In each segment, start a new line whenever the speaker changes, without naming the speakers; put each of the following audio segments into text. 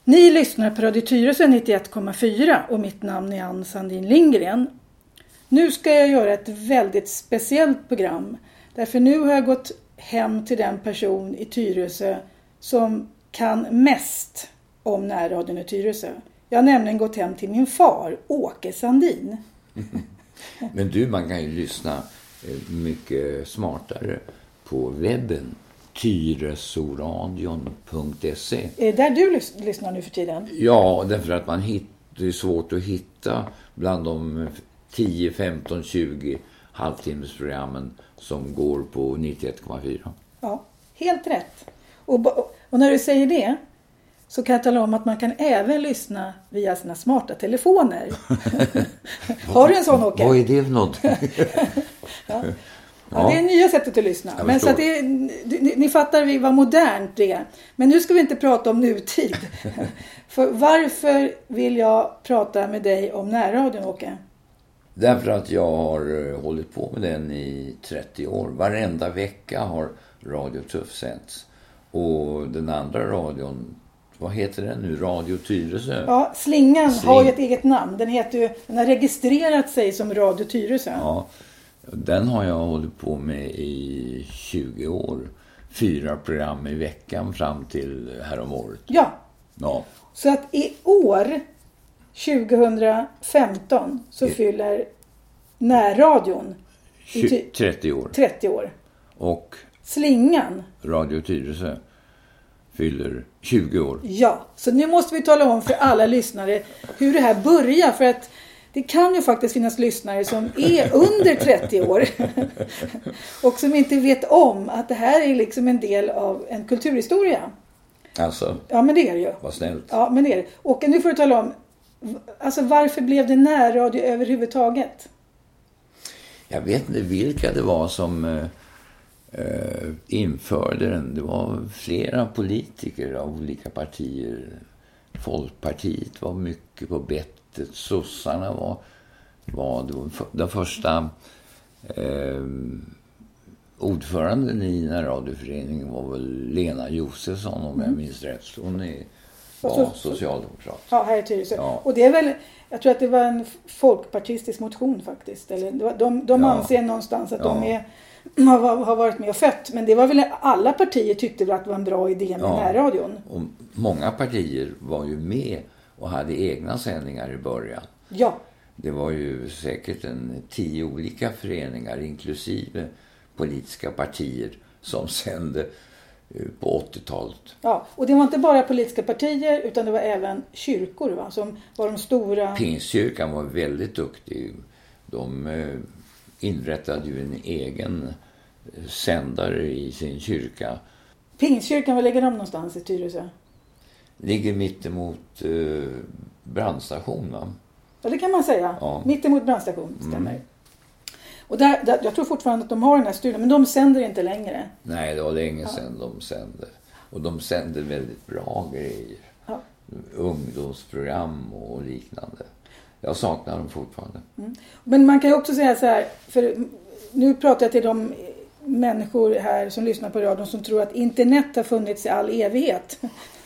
Ni lyssnar på Radio Tyresö 91,4 och mitt namn är Ann Sandin Lindgren. Nu ska jag göra ett väldigt speciellt program. Därför nu har jag gått hem till den person i Tyresö som kan mest om närradion i Tyresö. Jag har nämligen gått hem till min far, Åke Sandin.
Men du, man kan ju lyssna mycket smartare på webben. tyresoradion.se.
Är det där du lyssnar nu för tiden?
Ja, därför att det är svårt att hitta bland de 10, 15, 20 halvtimmesprogrammen som går på 91,4.
Ja, helt rätt. Och när du säger det så kan jag tala om att man kan även lyssna via sina smarta telefoner. Har du en sån, Åke?
Vad är det för något?
Ja, det är nya sättet att lyssna. Men så att ni fattar vad modernt det är. Men nu ska vi inte prata om nutid. För varför vill jag prata med dig om närradion, Åke?
Därför att jag har hållit på med den i 30 år. Varenda vecka har Radio Tuff sänds. Och den andra radion, vad heter den nu? Radio Tyresö. Ja,
Slingan har ju ett eget namn. Den har registrerat sig som Radio Tyresö.
Ja, den har jag hållit på med i 20 år. 4 program i veckan fram till häromåret.
Ja. Så att i år, 2015, så fyller närradion
30 år.
30 år.
Och
Slingan,
Radio Tyresö, fyller 20 år.
Ja, så nu måste vi tala om för alla lyssnare hur det här börjar. För att det kan ju faktiskt finnas lyssnare som är under 30 år. Och som inte vet om att det här är liksom en del av en kulturhistoria.
Alltså?
Ja, men det är det ju.
Vad snällt.
Ja, men det är det. Och nu får du tala om, alltså varför blev det närradio överhuvudtaget?
Jag vet inte vilka det var som införde den. Det var flera politiker av olika partier. Folkpartiet var mycket på bettet. Sossarna var den första ordföranden i närradioföreningen var väl Lena Josefsson, om jag minns rätt. Hon var socialdemokrat.
Ja, här i Tyresö. Ja. Och det är väl, jag tror att det var en folkpartistisk motion faktiskt. Eller de anser någonstans att de har varit med och fött. Men det var väl alla partier tyckte väl att det var en bra idé med närradion.
Och många partier var ju med och hade egna sändningar i början.
Ja.
Det var ju säkert 10 olika föreningar inklusive politiska partier som sände på 80-talet.
Ja, och det var inte bara politiska partier utan det var även kyrkor, va, som var de stora.
Pingstkyrkan var väldigt duktig. De inrättade ju en egen sändare i sin kyrka.
Pingstkyrkan, var ligger de någonstans i Tyresö?
Ligger mittemot brandstation, va?
Ja, det kan man säga.
Ja.
Mittemot brandstation, stämmer. Och där, jag tror fortfarande att de har den här studion, men de sänder inte längre.
Nej, det var länge sedan de sände. Och de sände väldigt bra grejer.
Ja.
Ungdomsprogram och liknande. Jag saknar dem fortfarande.
Men man kan ju också säga så här, för nu pratar jag till de människor här som lyssnar på radion som tror att internet har funnits i all evighet.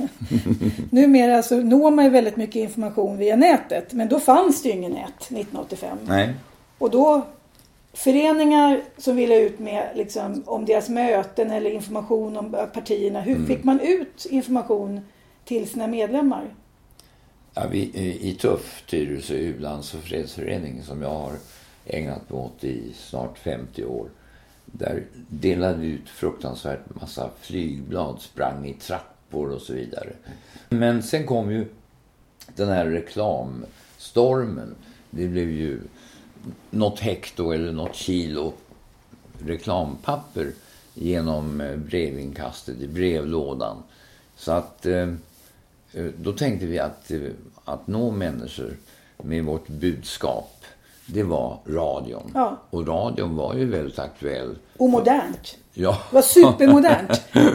Numera så når man ju väldigt mycket information via nätet, men då fanns det ju ingen nät 1985.
Nej.
Och då föreningar som ville ut med liksom, om deras möten eller information om partierna, hur fick man ut information till sina medlemmar?
Ja, i Tuff, Tyresö U-lands- och fredsförening som jag har ägnat mig åt i snart 50 år. Där delade vi ut fruktansvärt massa flygblad, sprang i trappor och så vidare. Men sen kom ju den här reklamstormen. Det blev ju något hekto eller något kilo reklampapper genom brevinkastet i brevlådan. Så att då tänkte vi att nå människor med vårt budskap, det var radion. Ja. Och radion var ju väldigt aktuell.
Och modernt.
Ja.
Det var supermodernt.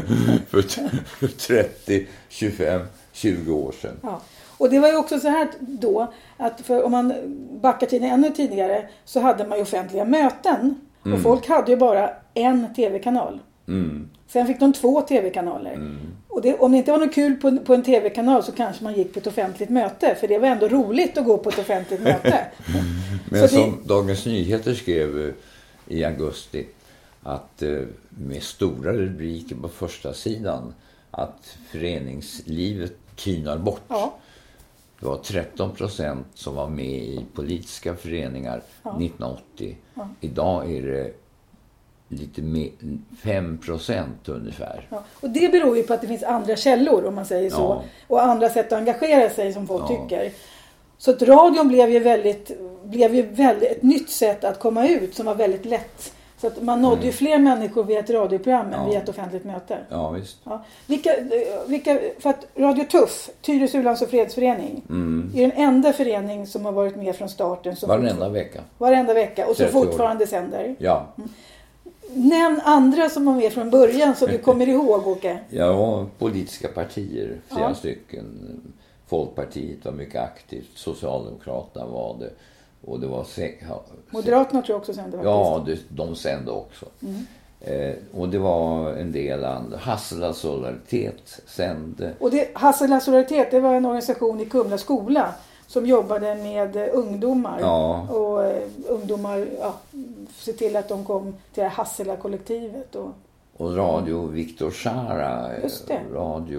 för 30, 25, 20 år sedan.
Ja. Och det var ju också så här då, att för om man backar tiden ännu tidigare så hade man ju offentliga möten. Och folk hade ju bara en tv-kanal. Sen fick de 2 tv-kanaler. Och om det inte var något kul på en tv-kanal så kanske man gick på ett offentligt möte. För det var ändå roligt att gå på ett offentligt möte.
Men som Dagens Nyheter skrev i augusti att med stora rubriker på första sidan att föreningslivet tynar bort.
Ja. Det
var 13% som var med i politiska föreningar 1980. Ja. Idag är det lite mer, 5% ungefär.
Ja. Och det beror ju på att det finns andra källor, om man säger så. Och andra sätt att engagera sig, som folk tycker. Så att radion blev ju väldigt ett nytt sätt att komma ut som var väldigt lätt. Så att man nådde ju fler människor via ett radioprogram än via ett offentligt möte.
Ja, visst.
Ja. För att Radio Tuff, Tyresö U-lands- och fredsförening, är den enda förening som har varit med från starten.
Varenda vecka.
Varenda vecka. Och så fortfarande sänder.
Ja.
Nämn andra som var med från början som du kommer ihåg, Åke.
Ja, politiska partier, flera stycken. Folkpartiet var mycket aktivt. Socialdemokraterna var det. Och det var
Moderaterna tror jag också sände.
Ja, de sände också. Och det var en del andra. Hassela Solidaritet sände.
Och Hassela Solidaritet, det var en organisation i Kumla skola som jobbade med ungdomar.
Ja.
Och ungdomar se till att de kom till det Hassela-kollektivet.
Och Radio Viktor Sara.
Just det.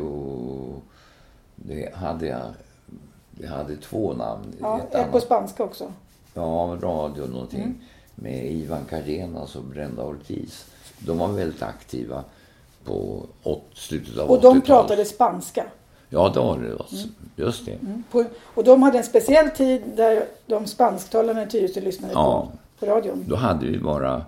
Det hade 2 namn.
Ja, ett på spanska också.
Ja, radio någonting. Med Ivan Cardenas och Brenda Ortiz. De var väldigt aktiva på slutet av 80-talet.
Och de pratade spanska.
Ja, det var det. Just det.
Och de hade en speciell tid där de spansktalande i Tyresö lyssnade på radion.
Då hade vi bara...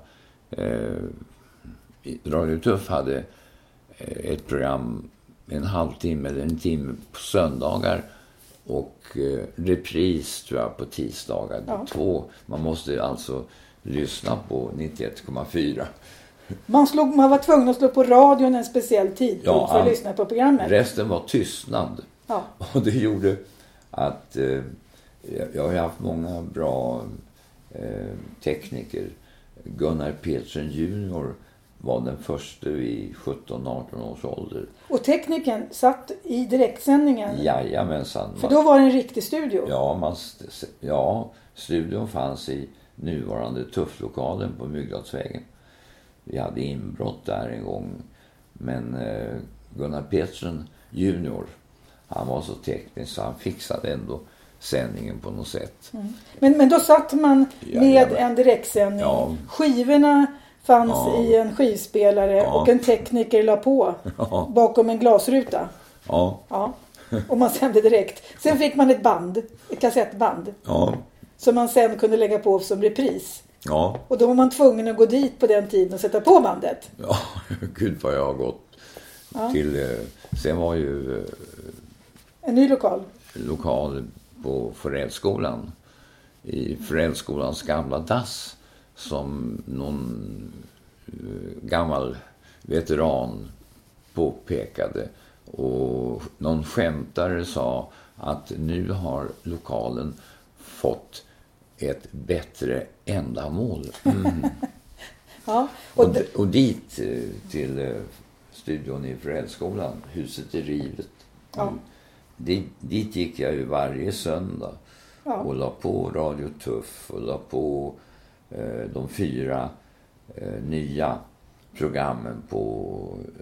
Radio Tuff hade ett program en halvtimme eller en timme på söndagar och repris tror jag på tisdagar. Ja. 2. Man måste alltså lyssna på 91,4. Man var tvungen att slå på radion en speciell tid för att lyssna på programmet. Resten var tystnad. Ja. Och det gjorde att jag har haft många bra tekniker. Gunnar Petersen junior var den första vid 17-18 års ålder.
Och tekniken satt i direktsändningen?
Jajamensan.
För då var det en riktig studio?
Ja, studion fanns i nuvarande Tufflokalen på Myggdadsvägen. Vi hade inbrott där en gång. Men Gunnar Petersen junior, han var så teknisk så han fixade ändå sändningen på något sätt.
Men då satt man med en direktsändning. Ja. Skivorna fanns i en skivspelare och en tekniker la på bakom en glasruta. Ja. Och man sände direkt. Sen fick man ett kassettband. Ja. Som man sen kunde lägga på som repris. Ja. Och då var man tvungen att gå dit på den tiden och sätta på bandet.
Ja, gud vad jag har gått till. Sen var ju
en ny
lokal på Förälskolan. I Förälskolans gamla dass. Som någon gammal veteran påpekade. Och någon skämtare sa att nu har lokalen fått ett bättre ändamål. Och dit till studion i Förälskolan. Huset är rivet. Dit gick jag ju varje söndag. Och la på Radio Tuff och la på de 4 nya programmen på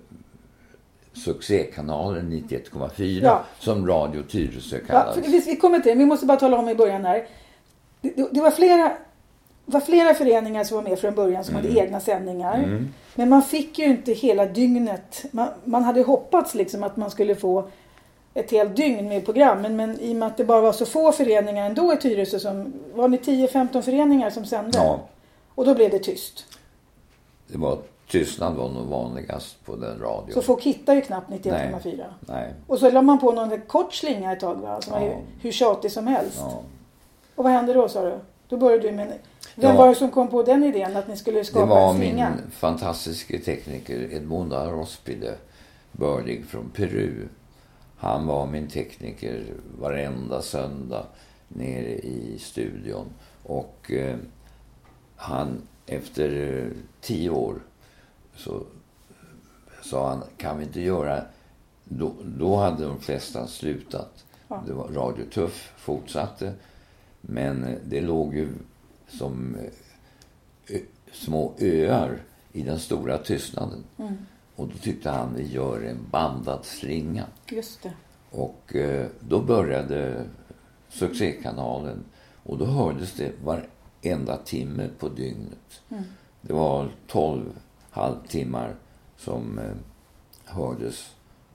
succékanalen 91,4 som Radio Tyresö kallas.
Vi kommer till det. Vi måste bara tala om i början här. Det var flera föreningar som var med från början som hade egna sändningar. Men man fick ju inte hela dygnet. Man hade hoppats liksom att man skulle få ett helt dygn med programmen. Men i och med att det bara var så få föreningar ändå i Tyresö som var det 10-15 föreningar som sände. Ja. Och då blev det tyst.
Tystnad var nog vanligast på den radion.
Så folk hittar ju knappt 91,4.
Nej.
Och så la man på någon kort slinga ett tag, va? Som var ju hur tjatig som helst. Ja. Och vad hände då, sa du? Då började du med... Vem var det som kom på den idén att ni skulle skapa en slinga?
Det var min fantastiska tekniker Edmundo Rospide, bördig från Peru. Han var min tekniker varenda söndag nere i studion. Och han efter 10 år så sa han, kan vi inte göra Då hade de flesta slutat.
Ja.
Det var Radio Tuff fortsatte. Men det låg ju som små öar i den stora tystnaden. Och då tyckte han vi gör en bandad slinga.
Just det.
Och då började succékanalen. Och då hördes det varenda timme på dygnet. Det var 12 halvtimmar som hördes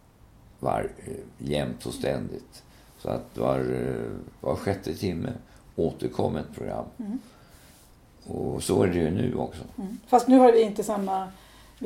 jämt och ständigt. Så att var sjätte timme återkom ett program. Och så är det ju nu också.
Fast nu har vi inte samma... Vi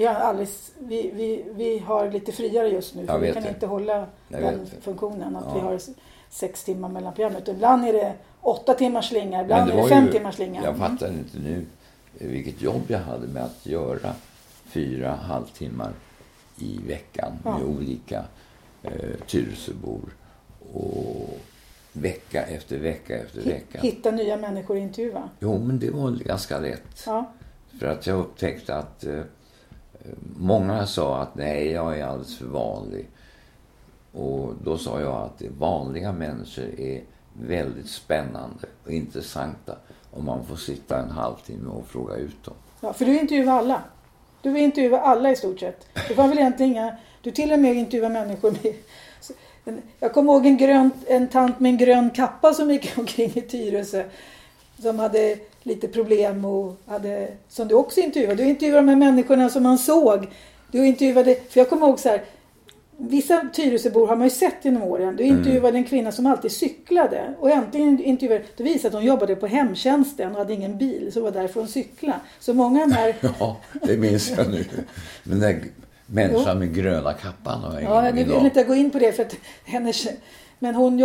har lite friare just nu. För vi kan inte hålla den funktionen. Att vi har 6 timmar mellan programmet. Ibland är det 8 timmars slinga. Ibland är det 5 timmars slinga.
Jag fattar inte nu vilket jobb jag hade med att göra 4 halvtimmar i veckan. Med olika Tyresöbor. Och vecka efter vecka efter vecka.
Hitta nya människor i intervjua.
Jo, men det var ganska lätt.
Ja.
För att jag upptäckte att många sa att nej, jag är alldeles för vanlig. Och då sa jag att vanliga människor är väldigt spännande och intressanta om man får sitta en halvtimme och fråga ut dem.
Ja, för du intervjuar alla. Du intervjuar alla i stort sett. Det var väl egentligen inga... Du till och med intervjuar människor med... Jag kommer ihåg en tant med en grön kappa som gick omkring i Tyresö. Som hade lite problem och som du också intervjuade. Du intervjuade de här människorna som man såg. Du intervjuade... För jag kommer ihåg så här... Vissa Tyresöbor har man ju sett genom åren. Du intervjuade en kvinna som alltid cyklade. Och äntligen intervjuade... Det visade att hon jobbade på hemtjänsten och hade ingen bil. Så var därför hon cykla. Så många av de här...
Ja, det minns jag nu. Men den människan med gröna kappan har
jag vill inte gå in på det för att hennes... Men hon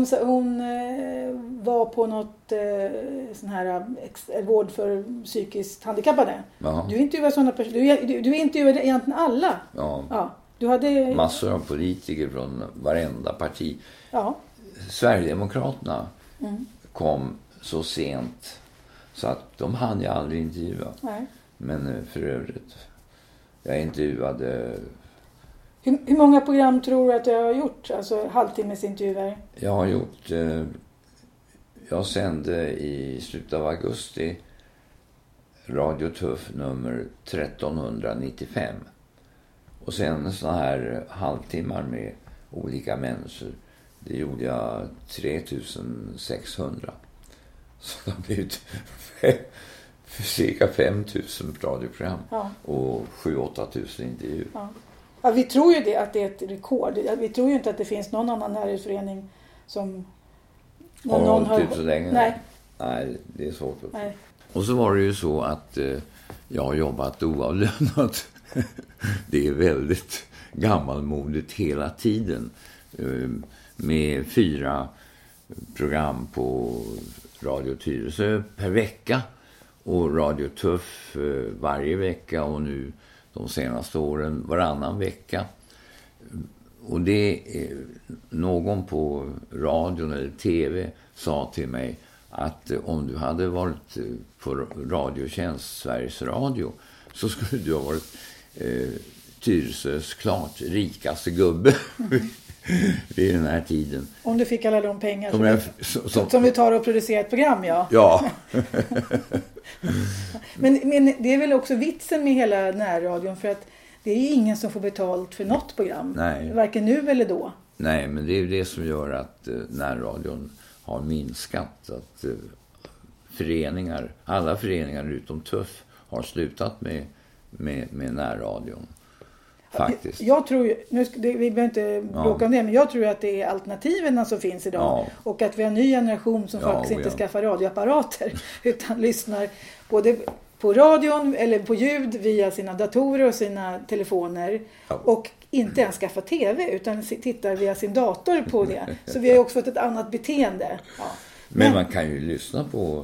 var på något sån här vård för psykiskt handikappade.
Ja.
Du intervjuade sådana personer. Du intervjuade egentligen alla.
Ja.
Du hade
massor av politiker från varenda parti.
Ja.
Sverigedemokraterna kom så sent så att de hann jag aldrig intervjua.
Nej.
Men för övrigt, jag intervjuade...
Hur många program tror du att jag har gjort? Alltså halvtimmesintervjuer?
Jag har gjort... jag sände i slutet av augusti Radio Tuff nummer 1395. Och sen såna här halvtimmar med olika människor. Det gjorde jag 3600. Så det har blivit cirka 5000 radioprogram. Ja. Och 7-8 tusen intervjuer.
Ja. Ja, vi tror ju att det är ett rekord. Vi tror ju inte att det finns någon annan närhetsförening som...
Har hållit ut så länge?
Nej,
det är svårt.
Nej.
Och så var det ju så att jag har jobbat oavlönat. Det är väldigt gammalmodigt hela tiden. Med 4 program på Radio Tyresö per vecka. Och Radio Tuff varje vecka och nu de senaste åren varannan vecka. Och det någon på radion eller tv sa till mig att om du hade varit på Radiotjänst Sveriges Radio så skulle du ha varit Tyresös klart rikaste gubbe vid den här tiden.
Om du fick alla de pengar som vi tar och producerar ett program, ja.
Ja.
men det är väl också vitsen med hela närradion, för att det är ingen som får betalt för något program.
Nej.
Varken nu eller då.
Nej, men det är ju det som gör att närradion har minskat. Att alla föreningar utom Tuff har slutat med närradion. Faktiskt.
Jag tror ju, vi behöver inte bråka om det, men jag tror att det är alternativen som finns idag. Ja. Och att vi har en ny generation som faktiskt inte skaffar radioapparater utan lyssnar både på radion eller på ljud via sina datorer och sina telefoner. Ja. Och inte ens skaffa tv utan tittar via sin dator på det. Så vi har också fått ett annat beteende. Ja.
Men man kan ju lyssna på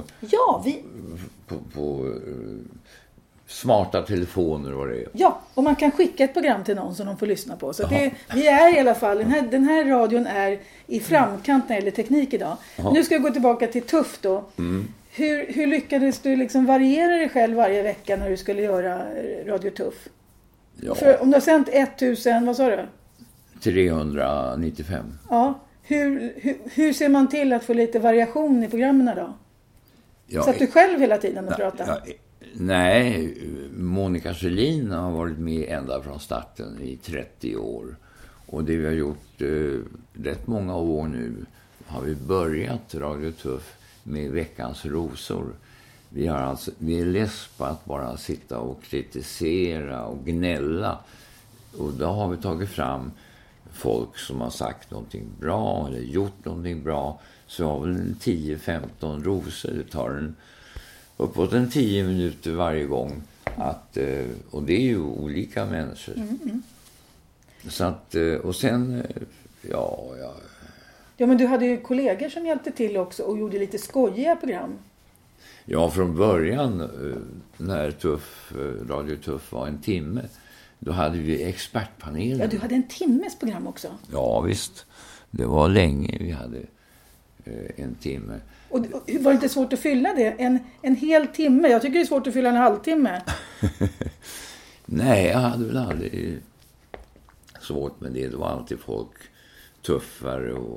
på smarta telefoner och vad det är.
Ja, och man kan skicka ett program till någon som de får lyssna på. Så vi är i alla fall, den här radion är i framkant när det gäller teknik idag. Nu ska jag gå tillbaka till Tuff då. Hur lyckades du liksom variera dig själv varje vecka när du skulle göra Radio Tuff?
Ja.
För om du har sänt 1000, vad sa du?
395.
Ja. Hur ser man till att få lite variation i programmen då?
Ja,
så att du själv hela tiden och pratar?
Ja, nej, Monica Sjölin har varit med ända från starten i 30 år. Och det vi har gjort rätt många år nu har vi börjat Radio Tuff med Veckans rosor. Vi är less på att bara sitta och kritisera och gnälla. Och då har vi tagit fram folk som har sagt någonting bra eller gjort någonting bra. Så har väl 10-15 rosor. Det tar uppåt 10 minuter varje gång. Och det är ju olika människor. Så att, och sen, ja.
Ja, men du hade ju kollegor som hjälpte till också och gjorde lite skojiga program.
Ja, från början när Radio Tuff var en timme, då hade vi expertpanelen.
Ja, du hade en timmes program också.
Ja, visst. Det var länge vi hade en timme.
Och var det inte svårt att fylla det? En hel timme? Jag tycker det är svårt att fylla en halvtimme.
Nej, jag hade väl aldrig svårt med det. Det var alltid folk tuffare och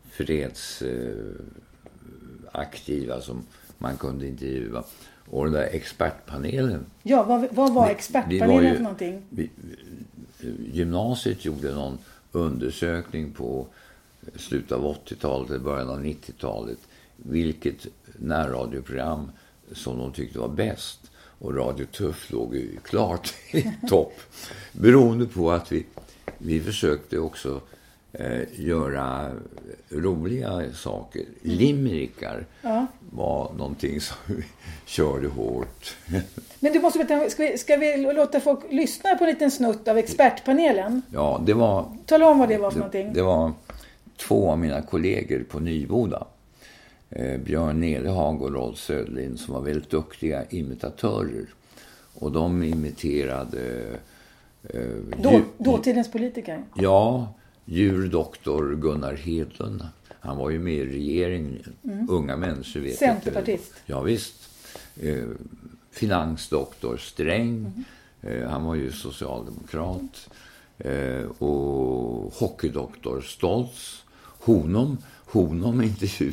fredsaktiva som man kunde intervjua. Och den där expertpanelen.
Ja, vad var expertpanelen för någonting?
Gymnasiet gjorde någon undersökning på slutet av 80-talet eller början av 90-talet. Vilket närradioprogram som de tyckte var bäst. Och Radio Tuff låg ju klart i topp. Beroende på att vi försökte också göra roliga saker. Limerickar var någonting som vi körde hårt.
Men du måste veta, ska vi låta folk lyssna på en liten snutt av expertpanelen?
Ja, det var...
Tala om vad det var för någonting.
Det var 2 av mina kollegor på Nyboda. Björn Nelehag och Rolf Söderlind som var väldigt duktiga imitatörer. Och de imiterade...
Dåtidens politiker?
Ja, djurdoktor Gunnar Hedlund. Han var ju med i regeringen. Unga människor vet.
Centerpartist?
Ja, visst. Finansdoktor Sträng. Han var ju socialdemokrat. Och hockeydoktor Stoltz. Honom intervju.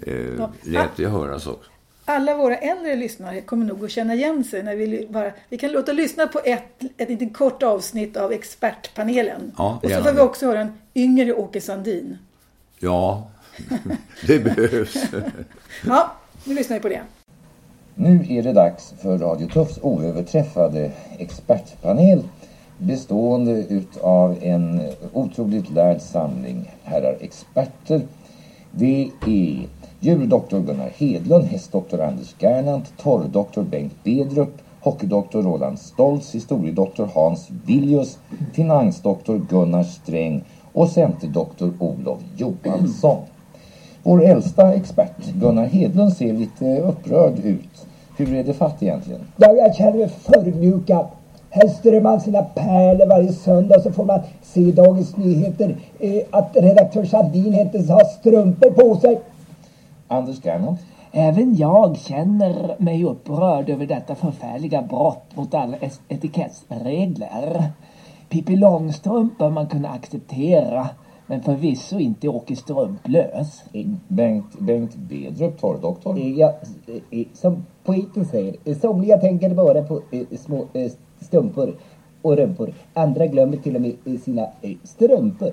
Lät jag höras också.
Alla våra äldre lyssnare kommer nog att känna igen sig när vi kan låta lyssna på ett litet kort avsnitt av expertpanelen.
Ja,
och så får vi också höra en yngre Åke Sandin.
Ja, det behövs.
Ja, nu lyssnar vi på det.
Nu är det dags för Radio Tuffs oöverträffade expertpanel bestående utav en otroligt lärd samling herrar experter. Det är djurdoktor Gunnar Hedlund, hästdoktor Anders Gernandt, torrdoktor Bengt Bedrup, hockeydoktor Roland Stoltz, historiedoktor Hans Villius, finansdoktor Gunnar Sträng och centerdoktor Olof Johansson. Vår äldsta expert, Gunnar Hedlund, ser lite upprörd ut. Hur är det fatt egentligen?
Ja, jag känner mig förmjukad. Här strör man sina pärlor varje söndag så får man se i Dagens Nyheter att redaktör Sandin inte har strumpor på sig.
Anders Gernandt?
Även jag känner mig upprörd över detta förfärliga brott mot alla etikettsregler. Pippi Långstrump bör man kunna acceptera, men förvisso inte Åke Strumplös.
Bengt Bedrup, torrdoktor?
Ja, som poeten säger, somliga tänker bara på små strumpor och rumpor. Andra glömmer till och med sina strumpor.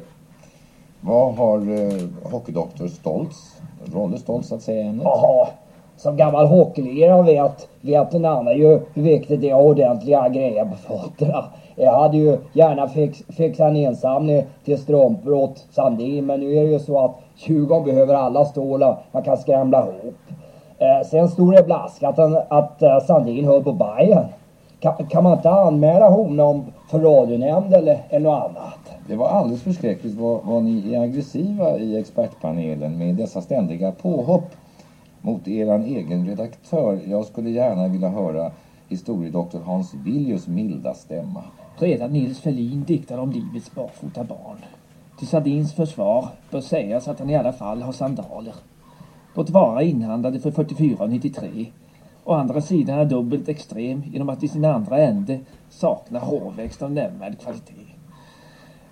Vad har hockeydoktor Stoltz, Rolle Stoltz att säga ämnet?
Jaha, som gammal hockeylirare vet en annan ju hur viktigt det är ordentliga grejer på fötterna. Jag hade ju gärna fixat en insamling till strumpor åt Sandin, men nu är det ju så att 20 behöver alla stålar man kan skramla ihop. Sen stod det blask att Sandin hör på Bayern. Kan man inte anmäla honom för radionämnd eller något annat?
Det var alldeles förskräckligt vad ni är aggressiva i expertpanelen med dessa ständiga påhopp mot eran egen redaktör. Jag skulle gärna vilja höra historiedoktor Hans Villius milda stämma.
Redan Nils Ferlin diktade om livets barfota barn. Till Sandins försvar bör sägas att han i alla fall har sandaler. Låt vara inhandlade för 44,93. Å andra sidan är dubbelt extrem genom att i sin andra ände saknar hårväxt av nämnvärd kvalitet.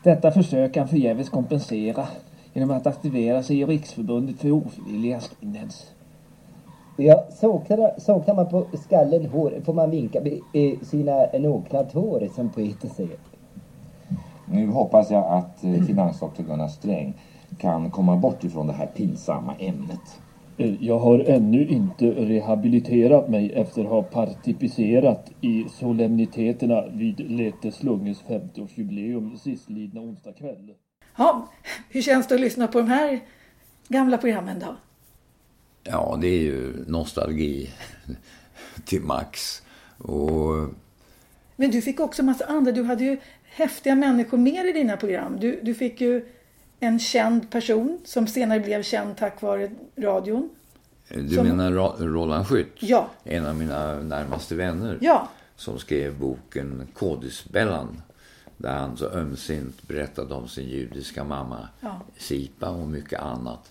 Detta försöker han förgäves kompensera genom att aktivera sig i Riksförbundet för ofrivillig abstinens.
Ja, saknar man på skallen hår får man vinka med sina nakna tår, som poeten säger.
Nu hoppas jag att finansdoktor Gunnar Sträng kan komma bort ifrån det här pinsamma ämnet.
Jag har ännu inte rehabiliterat mig efter att ha participerat i solemniteterna vid Lete Slunges 50-årsjubileum sistlidna onsdag kväll.
Ja, hur känns det att lyssna på de här gamla programmen då?
Ja, det är ju nostalgi till max.
Men du fick också massa andra. Du hade ju häftiga människor med i dina program. Du fick ju en känd person som senare blev känd tack vare radion.
Du menar Roland Skytt?
Ja.
En av mina närmaste vänner.
Ja.
Som skrev boken Kodisbellan. Där han så ömsint berättade om sin judiska mamma Sipa och mycket annat.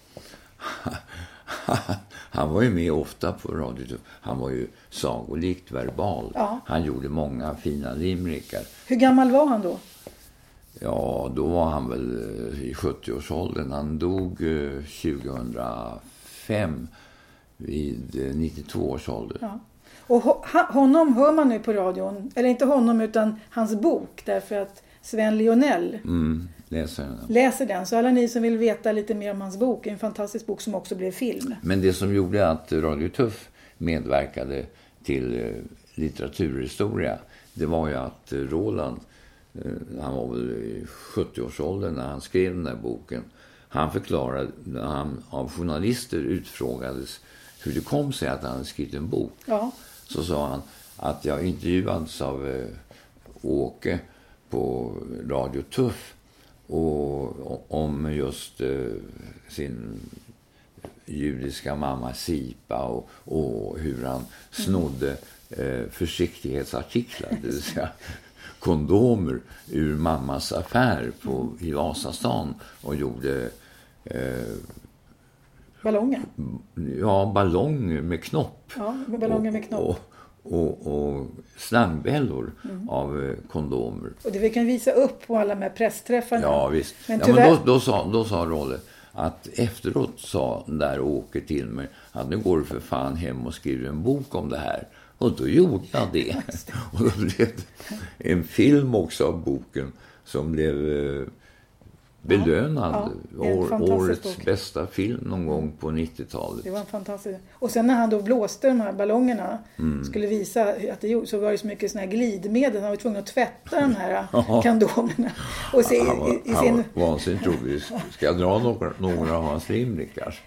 Han var ju med ofta på radio. Han var ju sagolikt verbal. Ja. Han gjorde många fina limerickar.
Hur gammal var han då?
Ja, då var han väl i 70-årsåldern. Han dog 2005 vid 92 års ålder. Ja.
Och honom hör man nu på radion. Eller inte honom utan hans bok. Därför att Sven Lionel läser den. Så alla ni som vill veta lite mer om hans bok. En fantastisk bok som också blev film.
Men det som gjorde att Radio Tuff medverkade till litteraturhistoria. Det var ju att Roland, han var väl i 70-årsåldern när han skrev den där boken. Han förklarade, när han av journalister utfrågades hur det kom sig att han hade skrivit en bok. Ja. Så sa han att jag intervjuades av Åke på Radio Tuff och om just sin judiska mamma Sipa och hur han snodde försiktighetsartiklar, det vill säga kondomer ur mammas affär i Vasastan och gjorde
ballonger.
Ja, ballonger med knopp.
Ja, med ballonger med knopp.
Och slangbällor av kondomer.
Och det vi kan visa upp på alla med pressträffarna.
Ja, visst. Men då sa Rolle att efteråt sa den där Åke till mig att nu går du för fan hem och skriver en bok om det här. Och då gjorde jag det. Och då blev det en film också av boken som blev belönad. Årets bästa film någon gång på 90-talet.
Det var en fantastisk. Och sen när han då blåste de här ballongerna skulle visa att det gjorde, så var det så mycket såna här glidmedel. Han var tvungen att tvätta de här kondomerna. Och se,
han var vansinnigt rolig. Ska jag dra några av hans limerickar?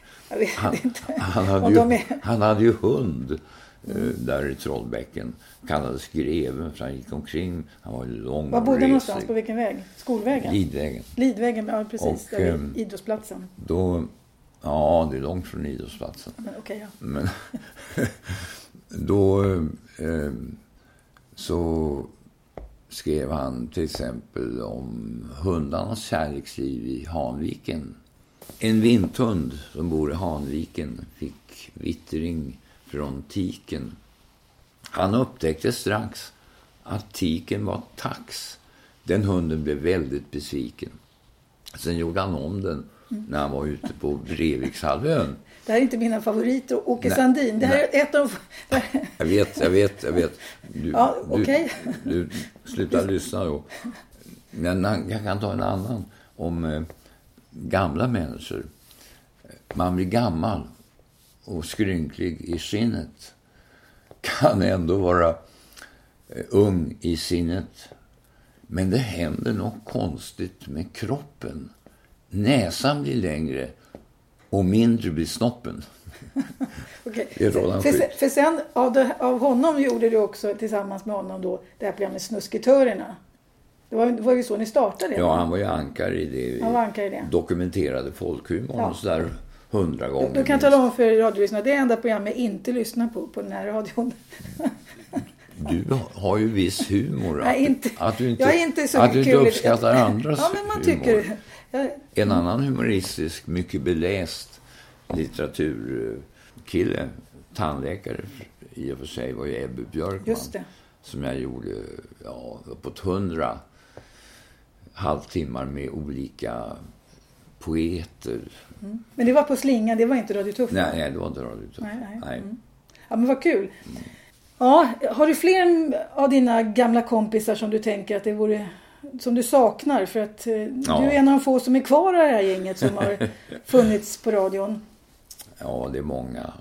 Han hade ju hund där i Trollbäcken. Kallades Greven för han gick omkring. Han var lång.
Var bodde någonstans? På vilken väg? Skolvägen?
Lidvägen,
ja precis. Och, där idrottsplatsen.
Då, ja, det är långt från idrottsplatsen.
Men okej, ja.
Men då så skrev han till exempel om hundarnas kärleksliv i Hanviken. En vinthund som bor i Hanviken fick vittring från tiken. Han upptäckte strax att tiken var tax. Den hunden blev väldigt besviken. Sen gjorde han om den när han var ute på Brevikshalvön.
Det här är inte mina favoriter, Åke Sandin. Det här är ett av...
Jag vet. Du slutar lyssna då. Men jag kan ta en annan om gamla människor. Man blir gammal och skrynklig i skinnet. Kan ändå vara ung i sinnet. Men det händer något konstigt med kroppen. Näsan blir längre och mindre blir snoppen.
Okay. För sen av honom gjorde du också tillsammans med honom då det här programmet Snusketörerna. Det var ju så ni startade.
Ja, han var ju ankare i det.
Han var ankare i det.
Dokumenterade folkhumorn och sådär 100 gånger.
Du kan tala om för radiolyssnarna, det är enda program jag inte lyssnar på den här radion.
Du har ju viss humor. Att du inte uppskattar andras
men man tycker
En annan humoristisk, mycket beläst litteraturkille, tandläkare i och för sig, var ju Ebbe Björkman.
Just det.
Som jag gjorde på 100 halvtimmar med olika poeter.
Mm. Men det var på Slingan, det var inte Radio Tuff?
Nej, det var inte Radio Tuff.
Nej. Mm. Ja, men vad kul. Ja, har du fler av dina gamla kompisar som du tänker att det vore, som du saknar? För att du är en av de få som är kvar i det här gänget som har funnits på radion.
Ja, det är många.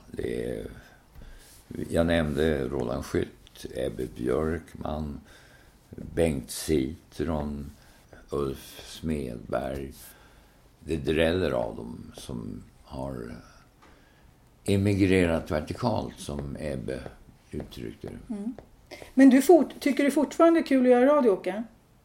Jag nämnde Roland Skytt, Ebbe Björkman, Bengt Citron, Ulf Smedberg. Det dräller av dem som har emigrerat vertikalt, som Ebbe uttryckte det.
Mm. Men tycker du fortfarande kul att göra radio, Åke?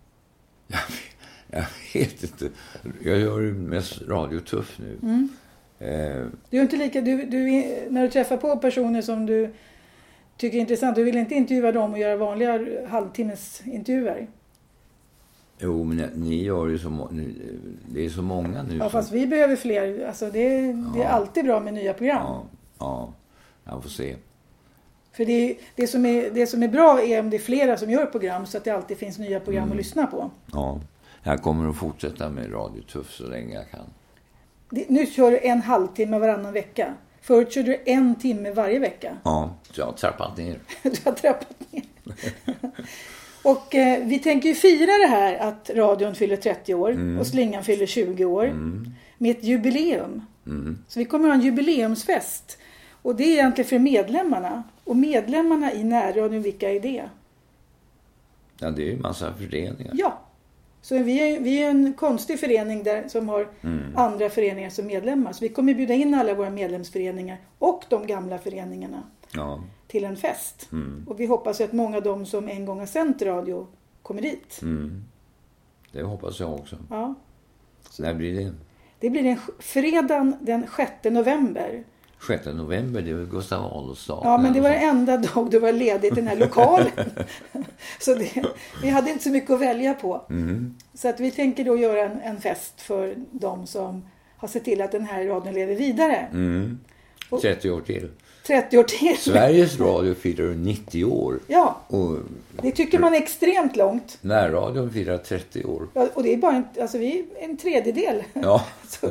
Jag vet inte. Jag gör ju mest Radio Tuff nu.
Mm. Du är inte lika, när du träffar på personer som du tycker är intressant, du vill inte intervjua dem och göra vanliga halvtimmes intervjuer?
Jo, men ni gör ju det är så många nu.
Ja, fast vi behöver fler. Alltså det är alltid bra med nya program.
Ja, jag får se.
För det som är bra är om det är flera som gör program, så att det alltid finns nya program att lyssna på.
Ja, jag kommer att fortsätta med Radio Tuff så länge jag kan.
Nu kör du en halvtimme varannan vecka. Förut körde du 1 timme varje vecka.
Ja, jag har trappat ner.
Du har trappat ner. Och vi tänker ju fira det här att radion fyller 30 år och Slingan fyller 20 år med ett jubileum. Så vi kommer att ha en jubileumsfest. Och det är egentligen för medlemmarna. Och medlemmarna i närradion, vilka är det?
Ja, det är ju en massa föreningar.
Ja. Så vi är en konstig förening som har andra föreningar som medlemmar. Så vi kommer bjuda in alla våra medlemsföreningar och de gamla föreningarna till en fest. Och vi hoppas att många av dem som en gång har sänt radio kommer dit.
Det hoppas jag också.
Ja.
Så när blir det? Det
blir fredagen den 6 november.
6 november, det var Gustav Adolfs dag.
Ja, men det var den enda dag du var ledig i den här lokalen. Så vi hade inte så mycket att välja på. Så att vi tänker då göra en fest för de som har sett till att den här radion lever vidare.
30 år till.
30 år till.
Sveriges radio firar 90 år.
Ja, och det tycker man är extremt långt.
Närradion firar 30 år.
Ja, och det är bara vi är en tredjedel.
Ja.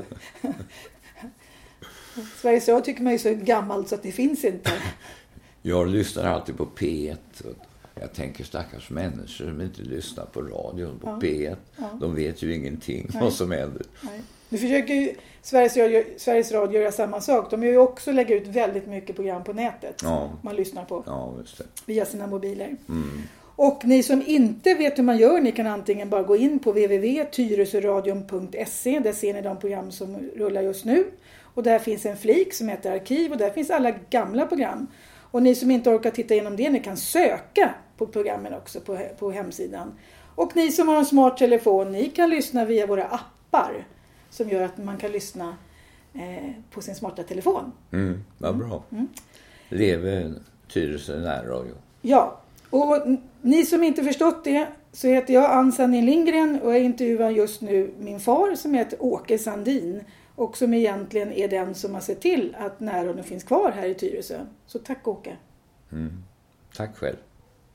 Sveriges Radio tycker man är så gammalt så att det finns inte.
Jag lyssnar alltid på P1. Jag tänker stackars människor som inte lyssnar på radion på P1. Ja. De vet ju ingenting vad som händer. Nej. Nu försöker ju Sveriges Radio göra samma sak. De gör ju också lägga ut väldigt mycket program på nätet. Man lyssnar på. Ja, just det. Via sina mobiler. Och ni som inte vet hur man gör, ni kan antingen bara gå in på www.tyresöradion.se. Där ser ni de program som rullar just nu. Och där finns en flik som heter arkiv och där finns alla gamla program. Och ni som inte orkar titta igenom det, ni kan söka på programmen också på hemsidan. Och ni som har en smart telefon, ni kan lyssna via våra appar som gör att man kan lyssna på sin smarta telefon. Vad bra. Leve Tyresö närradio. Ja, och ni som inte förstått det, så heter jag Ann Sandin Lindgren och jag intervjuar just nu min far som heter Åke Sandin. Och som egentligen är den som har sett till att närradion finns kvar här i Tyresö. Så tack Åke. Tack själv.